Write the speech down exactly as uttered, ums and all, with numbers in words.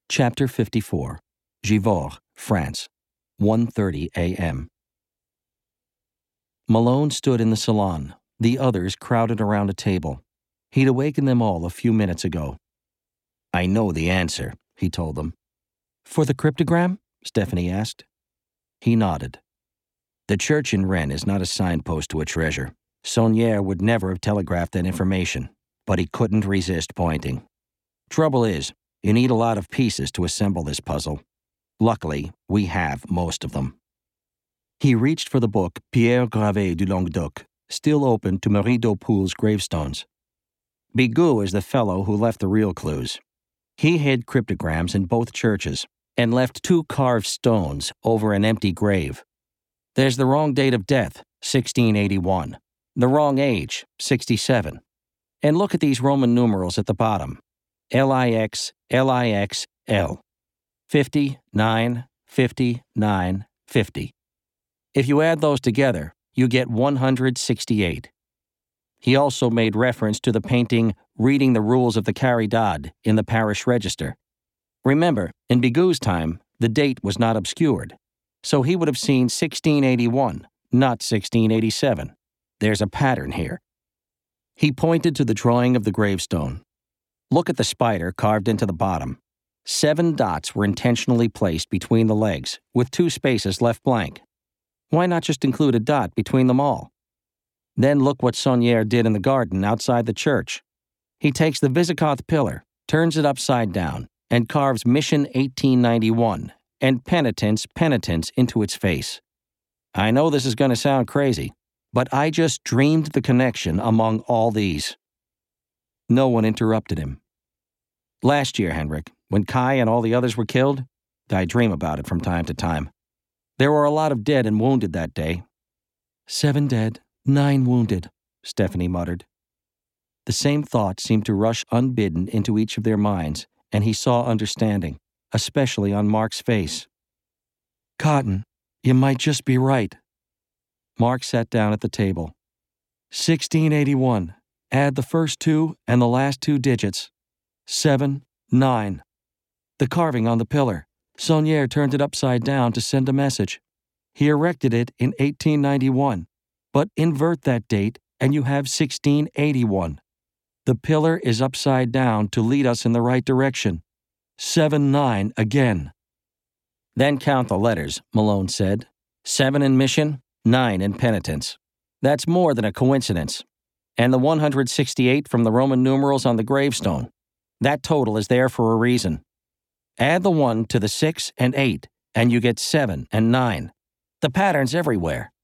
Chapter fifty-four. Givors, France. one thirty a.m. Malone stood in the salon, the others crowded around a table. He'd awakened them all a few minutes ago. "I know the answer," he told them. "For the cryptogram?" Stephanie asked. He nodded. "The church in Rennes is not a signpost to a treasure. Saunière would never have telegraphed that information, but he couldn't resist pointing. Trouble is, you need a lot of pieces to assemble this puzzle. Luckily, we have most of them." He reached for the book Pierre Gravé du Languedoc, still open to Marie Daupoul's gravestones. Bigot is the fellow who left the real clues. He hid cryptograms in both churches and left two carved stones over an empty grave. There's the wrong date of death, sixteen eighty-one. The wrong age, sixty-seven. And look at these Roman numerals at the bottom. L I X, L I X, L. fifty, nine, fifty, nine, fifty. If you add those together, you get one hundred sixty-eight. He also made reference to the painting Reading the Rules of the Caridad in the parish register. Remember, in Bigot's time, the date was not obscured, so he would have seen sixteen eighty-one, not sixteen eighty-seven. There's a pattern here. He pointed to the drawing of the gravestone. Look at the spider carved into the bottom. Seven dots were intentionally placed between the legs, with two spaces left blank. Why not just include a dot between them all? Then look what Saunière did in the garden outside the church. He takes the Visigoth pillar, turns it upside down, and carves Mission eighteen ninety-one and Penitence, Penitence into its face. I know this is going to sound crazy, but I just dreamed the connection among all these. No one interrupted him. Last year, Henrik, when Kai and all the others were killed, I dream about it from time to time. There were a lot of dead and wounded that day. Seven dead, nine wounded, Stephanie muttered. The same thought seemed to rush unbidden into each of their minds, and he saw understanding, especially on Mark's face. "Cotton, you might just be right." Mark sat down at the table. sixteen eighty-one. Add the first two and the last two digits. Seven, nine. The carving on the pillar. Saunière turned it upside down to send a message. He erected it in eighteen ninety-one, but invert that date and you have sixteen eighty-one. The pillar is upside down to lead us in the right direction. Seven, nine again. Then count the letters, Malone said. Seven in mission, nine in penitence. That's more than a coincidence. And the one hundred sixty-eight from the Roman numerals on the gravestone. That total is there for a reason. Add the one to the six and eight, and you get seven and nine. The pattern's everywhere.